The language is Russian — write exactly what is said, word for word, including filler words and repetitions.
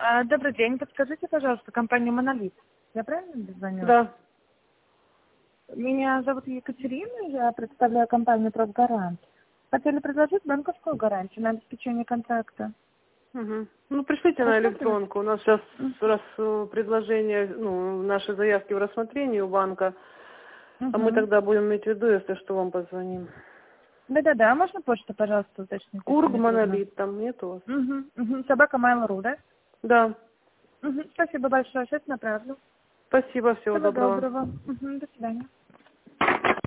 А, добрый день. Подскажите, пожалуйста, компания «Монолит». Я правильно дозвонилась? Да. Меня зовут Екатерина, я представляю компанию «Профгарант». Хотели предложить банковскую гарантию на обеспечение контракта. Угу. Ну, пришлите на Рассмотрим? электронку. У нас сейчас Мгм. раз э, предложение, ну, наши заявки в рассмотрении у банка. А мы Мгм. тогда будем иметь в виду, если что, вам позвоним. Да-да-да, а можно почту, пожалуйста, уточнить, если Кург, не трудно? Монолит, там нет у вас? Угу. Угу. Собака Mail.ru, да? Да. Угу. Спасибо большое, сейчас направлю. Спасибо, всего Всего доброго. доброго. Угу. До свидания.